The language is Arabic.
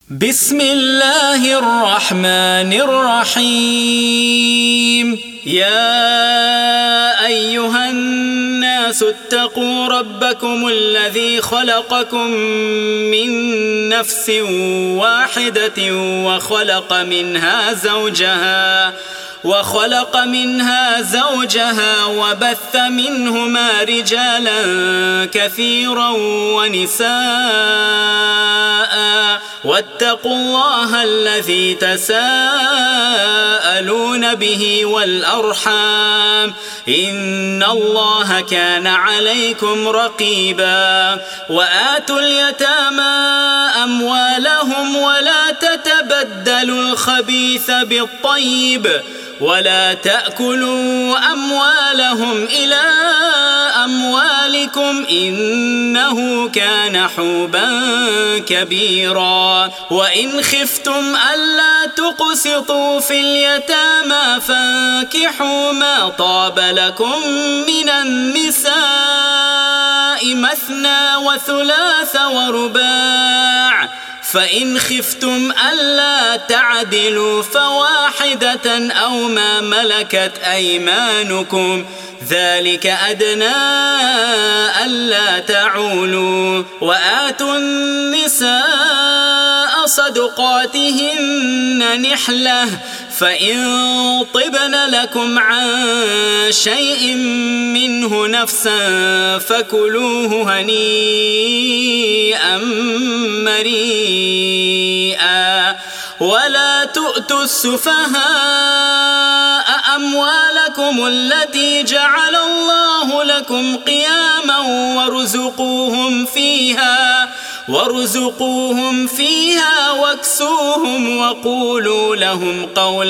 بسم الله الرحمن الرحيم. يا أيها الناس اتقوا ربكم الذي خلقكم من نفس واحدة وخلق منها زوجها وبث منهما رجالا كثيرا ونساء، واتقوا الله الذي تساءلون به والأرحام إن الله كان عليكم رقيبا. وآتوا اليتامى أموالهم ولا تتبدلوا الخبيث بالطيب ولا تأكلوا أموالهم إلى أموالكم إنه كان حوبا كبيرا. وإن خفتم ألا تقسطوا في اليتامى فانكحوا ما طاب لكم من النساء مثنى وثلاث ورباع، فإن خفتم ألا تعدلوا فواحدة أو ما ملكت أيمانكم ذلك أدنى ألا تعولوا. وآتوا النساء صدقاتهن نحلة، فإن طبن لكم عن شيء منه نفسا فكلوه هنيئا مريئا. ولا تؤتوا السفهاء أموالكم التي جعل الله لكم قياما وارزقوهم فيها واكسوهم وقولوا لهم قولا